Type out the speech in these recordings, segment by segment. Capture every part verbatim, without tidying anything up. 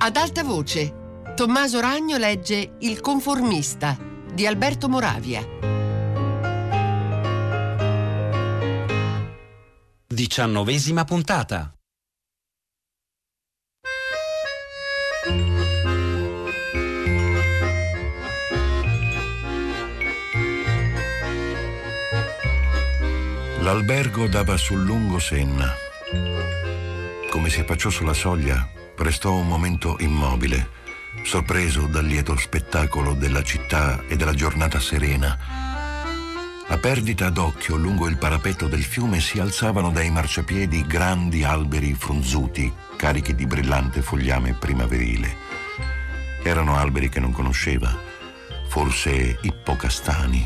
Ad alta voce, Tommaso Ragno legge Il conformista di Alberto Moravia. Diciannovesima puntata. L'albergo dava sul lungo Senna. Come si affacciò sulla soglia, restò un momento immobile, sorpreso dal lieto spettacolo della città e della giornata serena. A perdita d'occhio, lungo il parapetto del fiume si alzavano dai marciapiedi grandi alberi fronzuti, carichi di brillante fogliame primaverile. Erano alberi che non conosceva, forse ippocastani.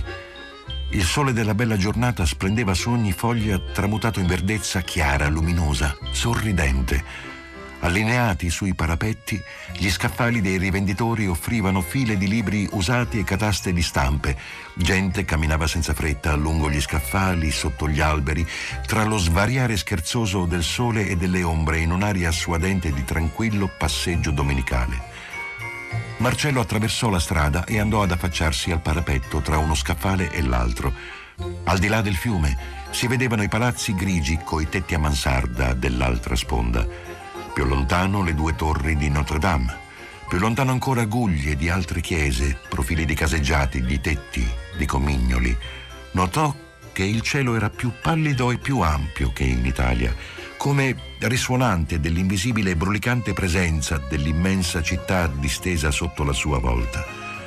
Il sole della bella giornata splendeva su ogni foglia tramutato in verdezza chiara, luminosa, sorridente. Allineati sui parapetti, gli scaffali dei rivenditori offrivano file di libri usati e cataste di stampe. Gente camminava senza fretta lungo gli scaffali, sotto gli alberi, tra lo svariare scherzoso del sole e delle ombre in un'aria suadente di tranquillo passeggio domenicale. Marcello attraversò la strada e andò ad affacciarsi al parapetto tra uno scaffale e l'altro. Al di là del fiume si vedevano i palazzi grigi coi tetti a mansarda dell'altra sponda. Più lontano le due torri di Notre Dame. Più lontano ancora guglie di altre chiese, profili di caseggiati, di tetti, di comignoli. Notò che il cielo era più pallido e più ampio che in Italia, come risuonante dell'invisibile e brulicante presenza dell'immensa città distesa sotto la sua volta.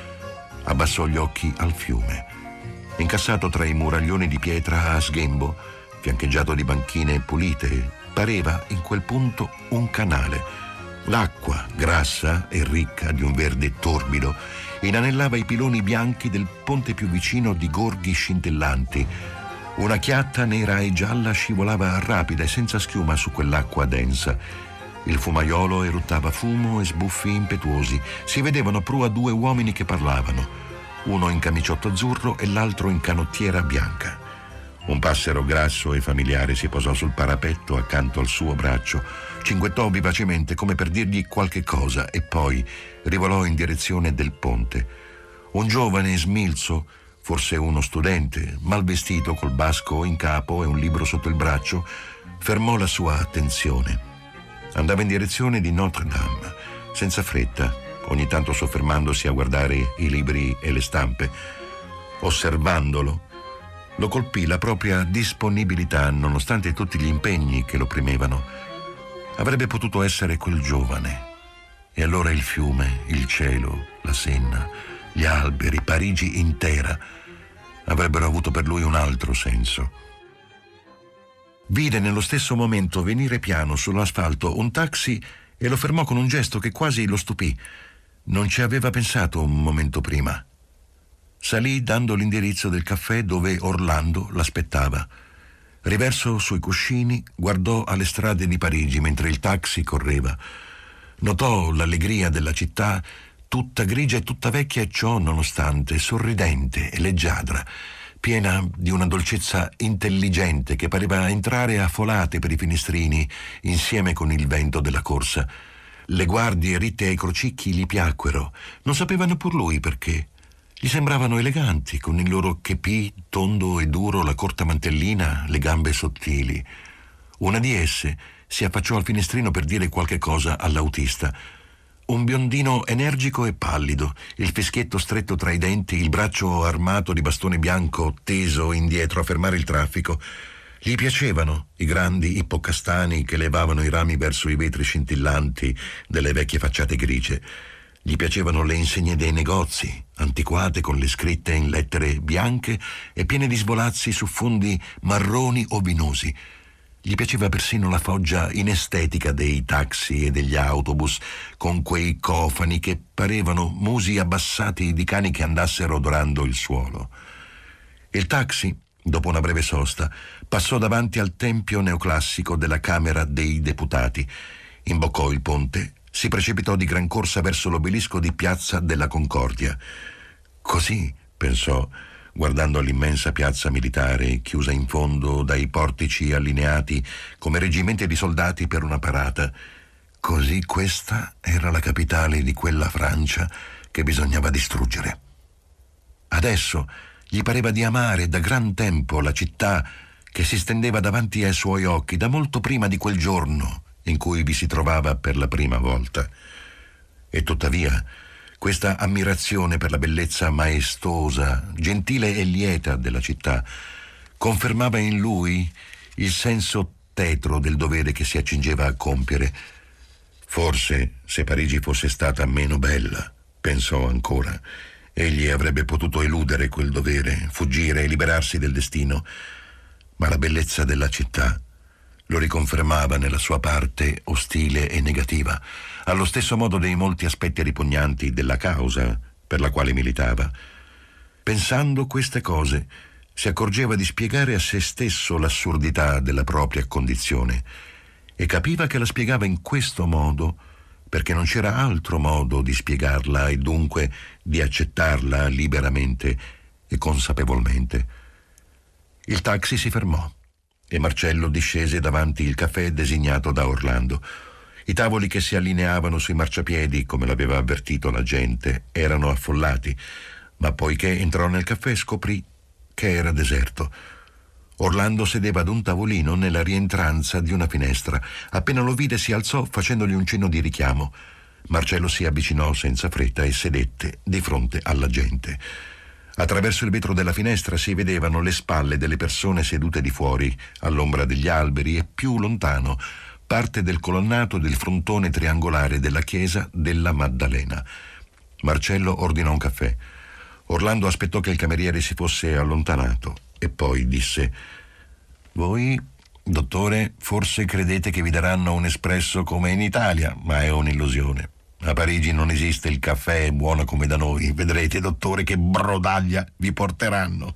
Abbassò gli occhi al fiume. Incassato tra i muraglioni di pietra a sghembo, fiancheggiato di banchine pulite, pareva in quel punto un canale. L'acqua, grassa e ricca di un verde torbido, inanellava i piloni bianchi del ponte più vicino di gorghi scintillanti. Una chiatta nera e gialla scivolava rapida e senza schiuma su quell'acqua densa. Il fumaiolo eruttava fumo e sbuffi impetuosi. Si vedevano a prua due uomini che parlavano, uno in camiciotto azzurro e l'altro in canottiera bianca. Un passero grasso e familiare si posò sul parapetto accanto al suo braccio, cinguettò vivacemente come per dirgli qualche cosa e poi rivolò in direzione del ponte. Un giovane smilzo, forse uno studente, mal vestito col basco in capo e un libro sotto il braccio, fermò la sua attenzione. Andava in direzione di Notre Dame, senza fretta, ogni tanto soffermandosi a guardare i libri e le stampe. Osservandolo, lo colpì la propria disponibilità, nonostante tutti gli impegni che lo opprimevano. Avrebbe potuto essere quel giovane. E allora il fiume, il cielo, la Senna, gli alberi, Parigi intera avrebbero avuto per lui un altro senso. Vide nello stesso momento venire piano sull'asfalto un taxi e lo fermò con un gesto che quasi lo stupì. Non ci aveva pensato un momento prima. Salì dando l'indirizzo del caffè dove Orlando l'aspettava. Riverso sui cuscini, guardò alle strade di Parigi mentre il taxi correva. Notò l'allegria della città, tutta grigia e tutta vecchia, e ciò nonostante sorridente e leggiadra, piena di una dolcezza intelligente che pareva entrare a folate per i finestrini insieme con il vento della corsa. Le guardie ritte ai crocicchi gli piacquero, non sapeva neppur lui perché. Gli sembravano eleganti, con il loro chepì tondo e duro, la corta mantellina, le gambe sottili. Una di esse si affacciò al finestrino per dire qualche cosa all'autista. Un biondino energico e pallido, il fischietto stretto tra i denti, il braccio armato di bastone bianco teso indietro a fermare il traffico. Gli piacevano i grandi ippocastani che levavano i rami verso i vetri scintillanti delle vecchie facciate grigie. Gli piacevano le insegne dei negozi, antiquate con le scritte in lettere bianche e piene di svolazzi su fondi marroni o vinosi. Gli piaceva persino la foggia inestetica dei taxi e degli autobus, con quei cofani che parevano musi abbassati di cani che andassero odorando il suolo. Il taxi, dopo una breve sosta, passò davanti al tempio neoclassico della Camera dei Deputati, imboccò il ponte, si precipitò di gran corsa verso l'obelisco di Piazza della Concordia. Così, pensò, guardando l'immensa piazza militare chiusa in fondo dai portici allineati come reggimenti di soldati per una parata, Così questa era la capitale di quella Francia che bisognava distruggere. Adesso gli pareva di amare da gran tempo la città che si stendeva davanti ai suoi occhi da molto prima di quel giorno in cui vi si trovava per la prima volta. E tuttavia, questa ammirazione per la bellezza maestosa, gentile e lieta della città confermava in lui il senso tetro del dovere che si accingeva a compiere. Forse, se Parigi fosse stata meno bella, pensò ancora, egli avrebbe potuto eludere quel dovere, fuggire e liberarsi del destino. Ma la bellezza della città lo riconfermava nella sua parte ostile e negativa, allo stesso modo dei molti aspetti ripugnanti della causa per la quale militava. Pensando queste cose, si accorgeva di spiegare a se stesso l'assurdità della propria condizione e capiva che la spiegava in questo modo perché non c'era altro modo di spiegarla e dunque di accettarla liberamente e consapevolmente. Il taxi si fermò e Marcello discese davanti il caffè designato da Orlando. I tavoli che si allineavano sui marciapiedi, come l'aveva avvertito la gente, erano affollati, ma poiché entrò nel caffè scoprì che era deserto. Orlando sedeva ad un tavolino nella rientranza di una finestra. Appena lo vide si alzò facendogli un cenno di richiamo. Marcello si avvicinò senza fretta e sedette di fronte alla gente. Attraverso il vetro della finestra si vedevano le spalle delle persone sedute di fuori, all'ombra degli alberi, e più lontano parte del colonnato del frontone triangolare della chiesa della Maddalena. Marcello ordinò un caffè. Orlando aspettò che il cameriere si fosse allontanato e poi disse: «Voi, dottore, forse credete che vi daranno un espresso come in Italia, ma è un'illusione. A Parigi non esiste il caffè buono come da noi. Vedrete, dottore, che brodaglia vi porteranno».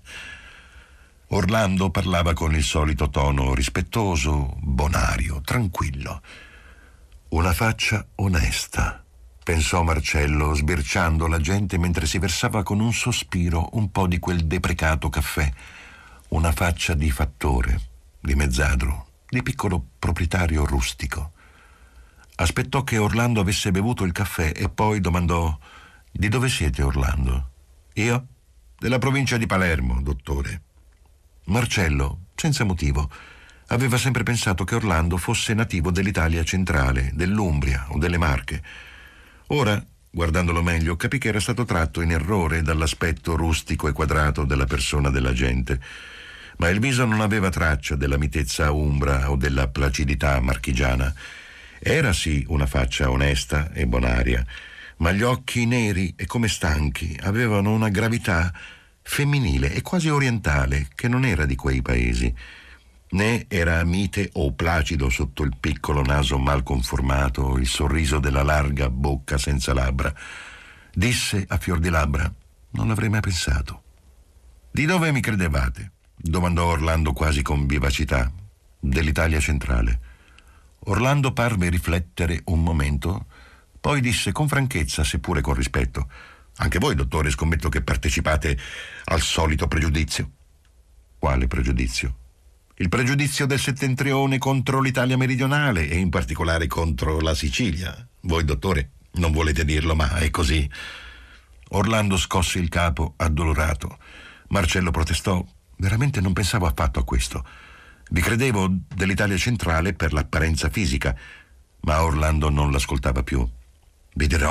Orlando parlava con il solito tono rispettoso, bonario, tranquillo. «Una faccia onesta», pensò Marcello, sbirciando la gente mentre si versava con un sospiro un po' di quel deprecato caffè. Una faccia di fattore, di mezzadro, di piccolo proprietario rustico. Aspettò che Orlando avesse bevuto il caffè e poi domandò: «Di dove siete, Orlando?» «Io? Della provincia di Palermo, dottore». Marcello, senza motivo, aveva sempre pensato che Orlando fosse nativo dell'Italia centrale, dell'Umbria o delle Marche. Ora, guardandolo meglio, capì che era stato tratto in errore dall'aspetto rustico e quadrato della persona della gente. Ma il viso non aveva traccia della mitezza umbra o della placidità marchigiana. Era sì una faccia onesta e bonaria, ma gli occhi neri e come stanchi avevano una gravità femminile e quasi orientale che non era di quei paesi. Né era mite o placido sotto il piccolo naso mal conformato, il sorriso della larga bocca senza labbra. Disse a fior di labbra: «Non l'avrei mai pensato». «Di dove mi credevate?» domandò Orlando quasi con vivacità. «Dell'Italia centrale». Orlando parve riflettere un momento, poi disse con franchezza, seppure con rispetto: «Anche voi, dottore, scommetto che partecipate al solito pregiudizio». «Quale pregiudizio?» «Il pregiudizio del settentrione contro l'Italia meridionale e in particolare contro la Sicilia. Voi, dottore, non volete dirlo, ma è così». Orlando scosse il capo addolorato. Marcello protestò: «Veramente non pensavo affatto a questo. Vi credevo dell'Italia centrale per l'apparenza fisica». Ma Orlando non l'ascoltava più. «Vi dirò,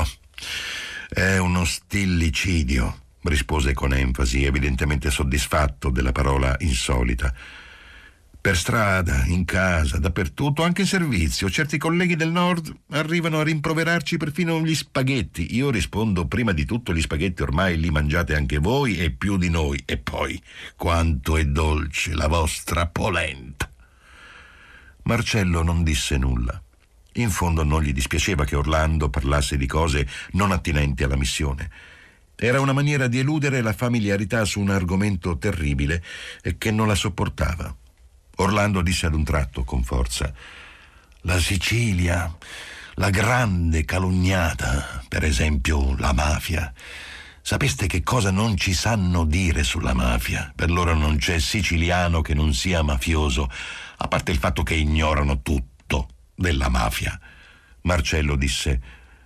è uno stillicidio», rispose con enfasi, evidentemente soddisfatto della parola insolita. «Per strada, in casa, dappertutto, anche in servizio, certi colleghi del nord arrivano a rimproverarci perfino gli spaghetti. Io rispondo: prima di tutto gli spaghetti ormai li mangiate anche voi e più di noi. E poi, quanto è dolce la vostra polenta». Marcello non disse nulla. In fondo non gli dispiaceva che Orlando parlasse di cose non attinenti alla missione. Era una maniera di eludere la familiarità su un argomento terribile e che non la sopportava. Orlando disse ad un tratto con forza: «La Sicilia, la grande calunniata, per esempio la mafia. Sapeste che cosa non ci sanno dire sulla mafia? Per loro non c'è siciliano che non sia mafioso, a parte il fatto che ignorano tutto della mafia. Marcello disse: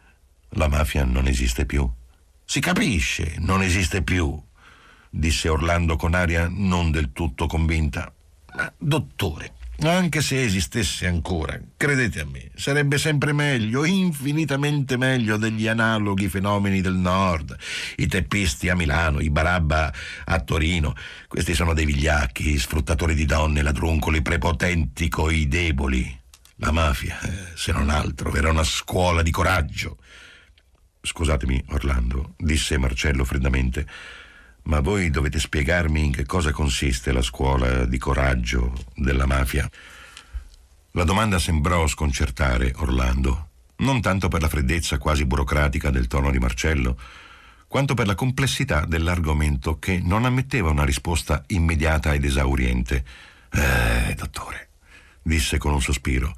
la mafia non esiste più. Si capisce, non esiste più, disse Orlando con aria non del tutto convinta. Ma, dottore, anche se esistesse ancora, credete a me, sarebbe sempre meglio, infinitamente meglio degli analoghi fenomeni del nord. I teppisti a Milano, i barabba a Torino. Questi sono dei vigliacchi, sfruttatori di donne, ladruncoli, prepotenti coi deboli. La mafia, se non altro, era una scuola di coraggio. Scusatemi, Orlando, disse Marcello freddamente, ma voi dovete spiegarmi in che cosa consiste la scuola di coraggio della mafia. La domanda sembrò sconcertare Orlando, non tanto per la freddezza quasi burocratica del tono di Marcello, quanto per la complessità dell'argomento che non ammetteva una risposta immediata ed esauriente. Eh, dottore, disse con un sospiro,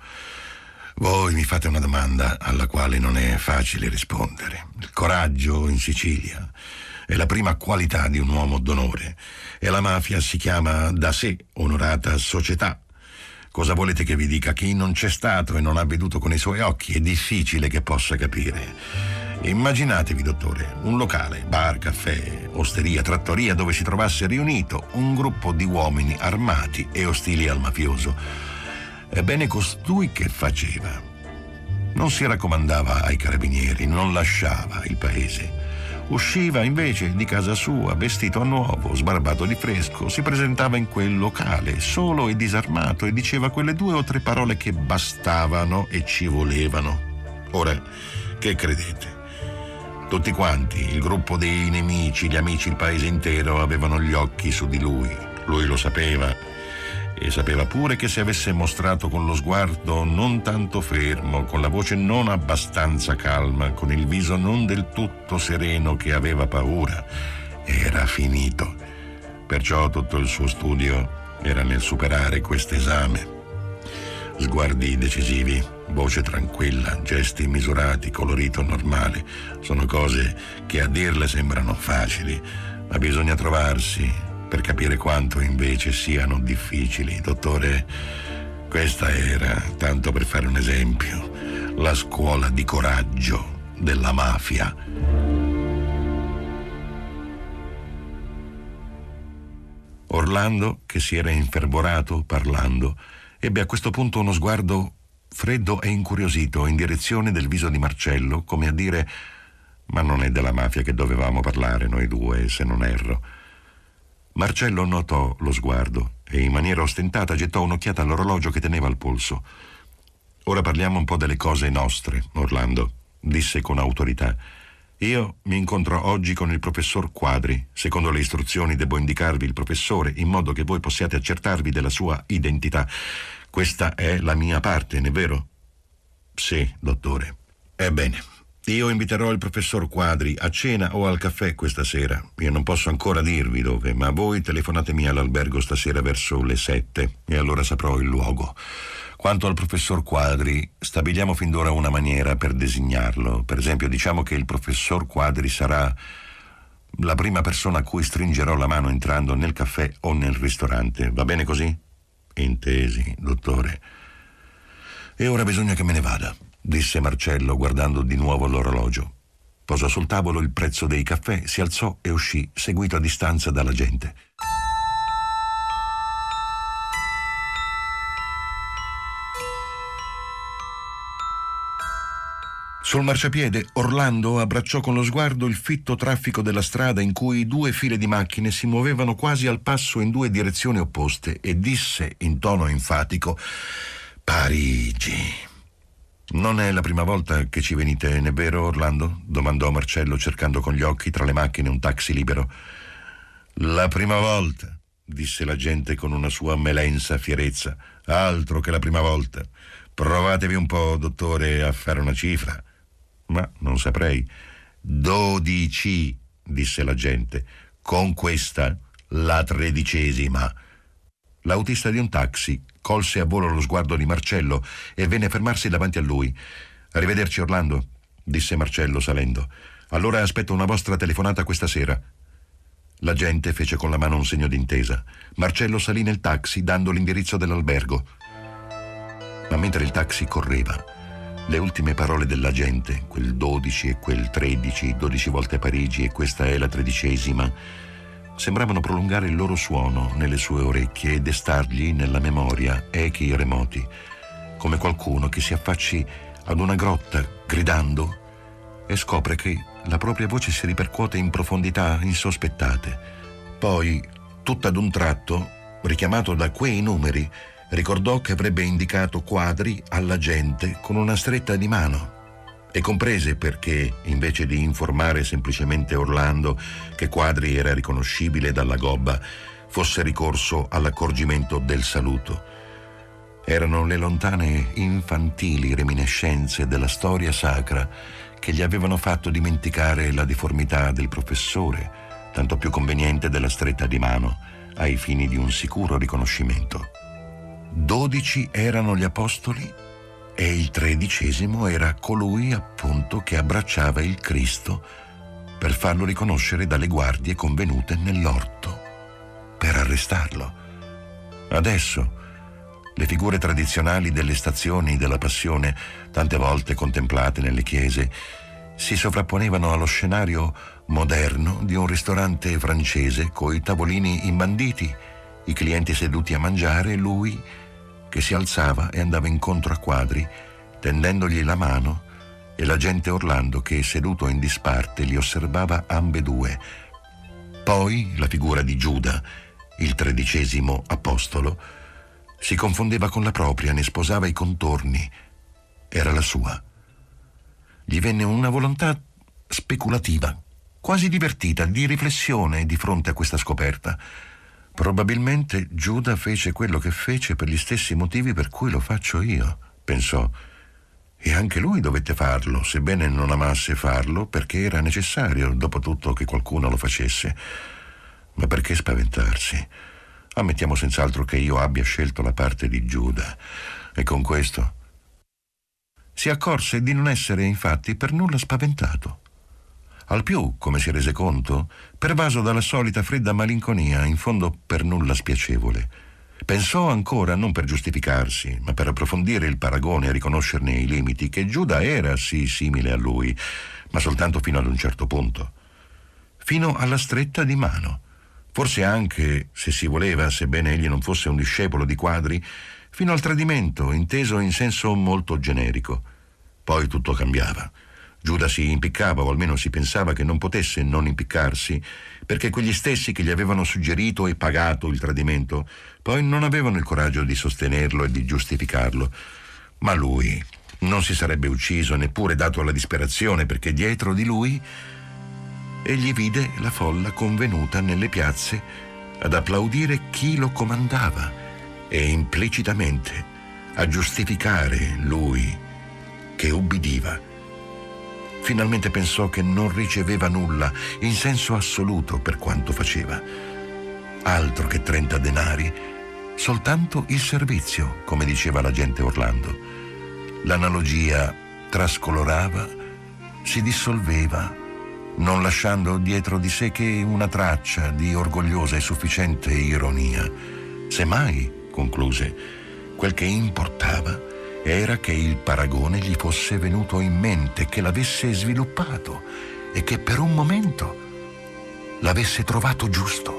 voi mi fate una domanda alla quale non è facile rispondere. Il coraggio in Sicilia è la prima qualità di un uomo d'onore e la mafia si chiama da sé onorata società. Cosa volete che vi dica? Chi non c'è stato e non ha veduto con i suoi occhi è difficile che possa capire. Immaginatevi, dottore, un locale, bar, caffè, osteria, trattoria dove si trovasse riunito un gruppo di uomini armati e ostili al mafioso. Ebbene, costui che faceva? Non si raccomandava ai carabinieri, non lasciava il paese. Usciva invece di casa sua, vestito a nuovo, sbarbato di fresco, si presentava in quel locale, solo e disarmato, e diceva quelle due o tre parole che bastavano e ci volevano. Ora, che credete? Tutti quanti, il gruppo dei nemici, gli amici, il paese intero, avevano gli occhi su di lui. Lui lo sapeva. E sapeva pure che se avesse mostrato con lo sguardo non tanto fermo, con la voce non abbastanza calma, con il viso non del tutto sereno che aveva paura, era finito. Perciò tutto il suo studio era nel superare quest'esame. Sguardi decisivi, voce tranquilla, gesti misurati, colorito normale, sono cose che a dirle sembrano facili, ma bisogna trovarsi per capire quanto invece siano difficili. Dottore, questa era, tanto per fare un esempio, la scuola di coraggio della mafia. Orlando, che si era infervorato parlando, ebbe a questo punto uno sguardo freddo e incuriosito in direzione del viso di Marcello, come a dire: ma non è della mafia che dovevamo parlare noi due, se non erro. Marcello notò lo sguardo e in maniera ostentata gettò un'occhiata all'orologio che teneva al polso. Ora parliamo un po' delle cose nostre, Orlando, disse con autorità. Io mi incontro oggi con il professor Quadri. Secondo le istruzioni devo indicarvi il professore in modo che voi possiate accertarvi della sua identità. Questa è la mia parte, non è vero? Sì, dottore. Ebbene, io inviterò il professor Quadri a cena o al caffè questa sera. Io non posso ancora dirvi dove, ma voi telefonatemi all'albergo stasera verso le sette e allora saprò il luogo. Quanto al professor Quadri, stabiliamo fin d'ora una maniera per designarlo. Per esempio, diciamo che il professor Quadri sarà la prima persona a cui stringerò la mano entrando nel caffè o nel ristorante. Va bene così? Intesi, dottore. E ora bisogna che me ne vada, disse Marcello guardando di nuovo l'orologio. Posò sul tavolo il prezzo dei caffè, si alzò e uscì, seguito a distanza dalla gente. Sul marciapiede Orlando abbracciò con lo sguardo il fitto traffico della strada in cui due file di macchine si muovevano quasi al passo in due direzioni opposte e disse in tono enfatico: Parigi. Non è la prima volta che ci venite, ne è vero, Orlando? Domandò Marcello cercando con gli occhi tra le macchine un taxi libero. La prima volta, disse l'agente con una sua melensa fierezza. Altro che la prima volta. Provatevi un po', dottore, a fare una cifra. Ma non saprei. Dodici, disse l'agente. Con questa la tredicesima. L'autista di un taxi colse a volo lo sguardo di Marcello e venne a fermarsi davanti a lui. Arrivederci, Orlando, disse Marcello salendo. Allora aspetto una vostra telefonata questa sera. L'agente fece con la mano un segno d'intesa. Marcello salì nel taxi dando l'indirizzo dell'albergo. Ma mentre il taxi correva, Le ultime parole dell'agente, quel dodici e quel tredici, dodici volte Parigi e questa è la tredicesima, sembravano prolungare il loro suono nelle sue orecchie e destargli nella memoria echi remoti, come qualcuno che si affacci ad una grotta gridando e scopre che la propria voce si ripercuote in profondità insospettate. Poi, tutto ad un tratto, richiamato da quei numeri, ricordò che avrebbe indicato Quadri alla gente con una stretta di mano e comprese perché, invece di informare semplicemente Orlando che Quadri era riconoscibile dalla gobba, fosse ricorso all'accorgimento del saluto. Erano le lontane infantili reminiscenze della storia sacra che gli avevano fatto dimenticare la deformità del professore, tanto più conveniente della stretta di mano, ai fini di un sicuro riconoscimento. Dodici erano gli apostoli e il tredicesimo era colui appunto che abbracciava il Cristo per farlo riconoscere dalle guardie convenute nell'orto, per arrestarlo. Adesso le figure tradizionali delle stazioni della Passione, tante volte contemplate nelle chiese, si sovrapponevano allo scenario moderno di un ristorante francese coi tavolini imbanditi, i clienti seduti a mangiare e lui che si alzava e andava incontro a Quadri, tendendogli la mano, e l'agente Orlando che, seduto in disparte, li osservava ambedue. Poi la figura di Giuda, il tredicesimo apostolo, si confondeva con la propria, ne sposava i contorni. Era la sua. Gli venne una volontà speculativa, quasi divertita, di riflessione di fronte a questa scoperta. Probabilmente Giuda fece quello che fece per gli stessi motivi per cui lo faccio io, pensò. E anche lui dovette farlo, sebbene non amasse farlo, perché era necessario, dopo tutto, che qualcuno lo facesse. Ma perché spaventarsi? Ammettiamo senz'altro che io abbia scelto la parte di Giuda, e con questo si accorse di non essere infatti per nulla spaventato. Al più, come si rese conto, pervaso dalla solita fredda malinconia, in fondo per nulla spiacevole. Pensò ancora, non per giustificarsi, ma per approfondire il paragone e riconoscerne i limiti, che Giuda era sì simile a lui, ma soltanto fino ad un certo punto. Fino alla stretta di mano. Forse anche, se si voleva, sebbene egli non fosse un discepolo di Quadri, fino al tradimento, inteso in senso molto generico. Poi tutto cambiava. Giuda si impiccava, o almeno si pensava che non potesse non impiccarsi, perché quegli stessi che gli avevano suggerito e pagato il tradimento poi non avevano il coraggio di sostenerlo e di giustificarlo. Ma lui non si sarebbe ucciso, neppure dato alla disperazione, perché dietro di lui egli vide la folla convenuta nelle piazze ad applaudire chi lo comandava e implicitamente a giustificare lui che ubbidiva. Finalmente pensò che non riceveva nulla in senso assoluto per quanto faceva. Altro che trenta denari, soltanto il servizio, come diceva l'agente Orlando. L'analogia trascolorava, si dissolveva, non lasciando dietro di sé che una traccia di orgogliosa e sufficiente ironia. Semmai, concluse, quel che importava era che il paragone gli fosse venuto in mente, che l'avesse sviluppato e che per un momento l'avesse trovato giusto.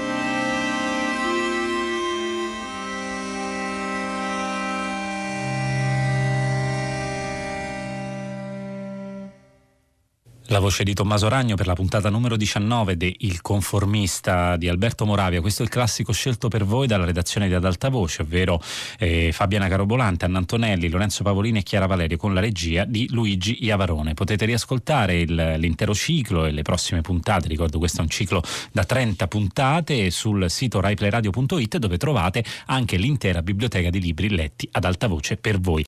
La voce di Tommaso Ragno per la puntata numero diciannove de Il conformista di Alberto Moravia. Questo è il classico scelto per voi dalla redazione di Ad Alta Voce, ovvero eh, Fabiana Carobolante, Anna Antonelli, Lorenzo Pavolini e Chiara Valerio, con la regia di Luigi Iavarone. Potete riascoltare il, l'intero ciclo e le prossime puntate. Ricordo, questo è un ciclo da trenta puntate sul sito rai play radio punto it, dove trovate anche l'intera biblioteca di libri letti ad alta voce per voi.